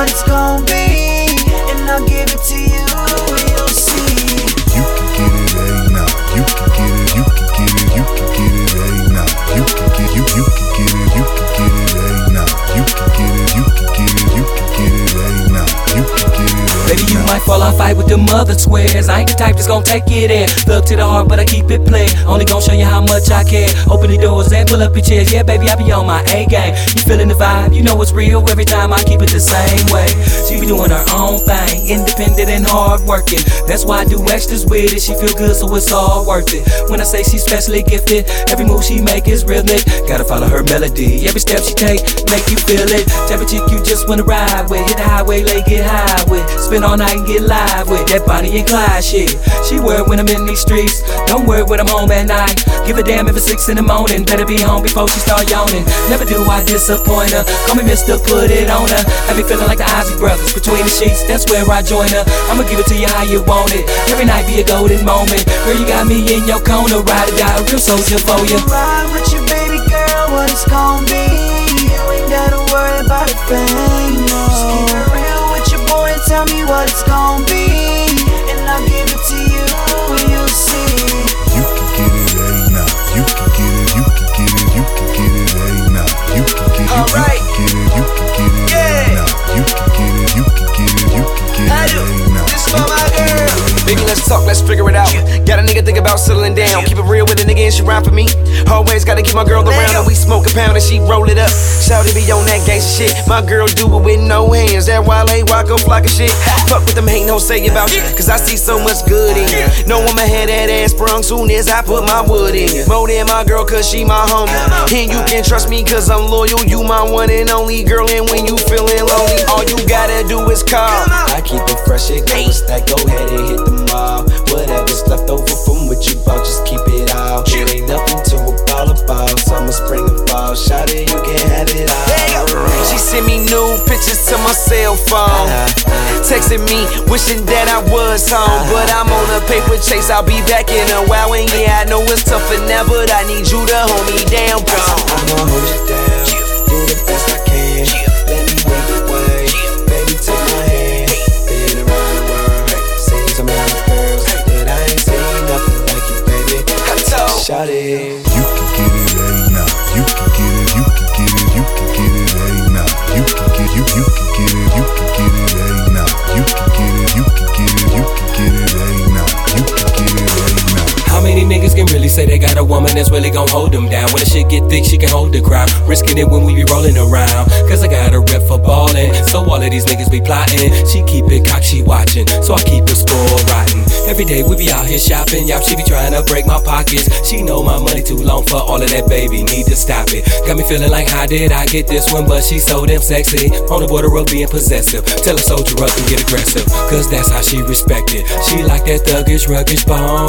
what it's gon' be, and I'll give it to you, you'll see. You can get it, hey now. You can get it, you can get it, you can get it, hey now. You can get you can get it, you can get it, hey now. You can get it, you can get it, you can get it, hey now. You can get it, hey now. Baby, you might fall off fight with them other squares. I ain't the type that's gon' take it in. Look to the heart, but I keep it playing. Only gon' show you how much I care. Open the doors and pull up your chairs. Yeah, baby, I be on my A game. You feeling the vibe? You know it's real. Every time I keep it the same way. She be doing her own thing, independent and hard working. That's why I do extras with it. She feel good, so it's all worth it. When I say she's specially gifted, every move she make is rhythmic. Gotta follow her melody. Every step she take, make you feel it. Type of chick you just wanna ride with. Hit the highway, lay get high with. Spend all night and get live with. That Bonnie and Clyde shit. She worried when I'm in these streets. Don't worry when I'm home at night. Give a damn if it's 6 in the morning. Better be home before she start yawning. Never do I disappoint her. Call me Mr. Put It On Her. I be feeling like the Ozzy brothers. Between the sheets, that's where I join her. I'ma give it to you how you want it. Every night be a golden moment. Girl, you got me in your corner. Ride or die, a real soldier for you. Ride with your baby girl, what it's gon' be. You ain't gotta worry about a thing, no. Just keep it real with your boy and tell me what it's gon' be, and I'll give it to you, you'll see. You can get it, hey now. You can get it, you can get it, you can get it, hey now. You can get it, you can get it, you can get it, hey now. You can get it, you can get it, you can get it, hey now. This for my girl. Baby, let's talk, let's figure it out. Got a nigga think about settling down. Keep it real with a nigga and she ride for me. Always gotta keep my girl around and we smoke a pound and she roll it up. Shawty be on that gangsta shit. My girl do it with no hands. That Wale Wacko flock of shit. Fuck with them, ain't no say about you. Cause I see so much good in you. No woman had that ass sprung soon as I put my wood in you. More than my girl cause she my homie. And you can trust me cause I'm loyal. You my one and only girl. And when you feeling lonely, all you gotta do is call. I keep it fresh, it got a stack. Go ahead and hit the mall. Whatever's left over from what you bought, just keep it all. It ain't nothing to a ball about. Summer, spring, and fall. Shout it, you can have it all. She sent me nude pictures to my cell phone. Texting me, wishing that I was home. But I'm on a paper chase, I'll be back in a while. And yeah, I know it's tough and never, but I need you to hold me down, bro. I'ma hold you down, do the best I can. Let me lead the way, baby, take my hand. Been around the world, seen some other girls, but I ain't seen nothing like you, baby. Shout it. You can get it, hey now. You can get it, you can get it, you can get it, hey now. You can get you can get it, you can get it, hey now. You can get it, you can get it, you can get it, hey now. You can get it, hey now. How many niggas can really say they got a woman that's really gon' hold them down? When the shit get thick, she can hold the crowd. Risking it when we be rolling around. Cause I got a rep for ballin'. So all of these niggas be plotting. She keep it cock, she watching. So I keep it spoiled rotten. Every day we be out here shopping. Y'all, she be trying to break my pockets. She know my money too long for all of that, baby. Need to stop it. Got me feeling like how did I get this one? But she so damn sexy. On the border of being possessive. Tell her soldier up and get aggressive. Cause that's how she respect it. She like that thuggish, ruggish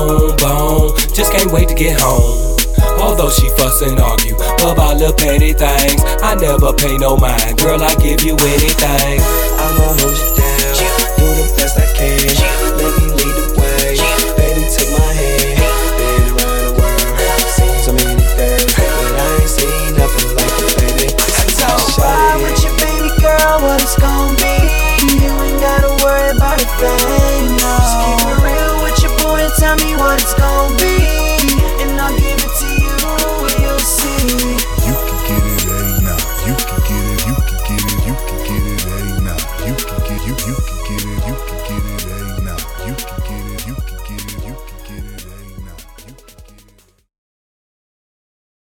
bone. Just can't wait to get home. Although she fuss and argue about little petty things, I never pay no mind. Girl, I give you anything. I'ma hold you down, do the best I can. Let me lead the way, baby, take my hand. Been around the world, seen so many girls, but I ain't seen nothing like you, baby. Ride with your baby girl, what it's gon' be. You ain't gotta worry about a thing, no. Just keep it real with your boy and tell me what it's gon' be.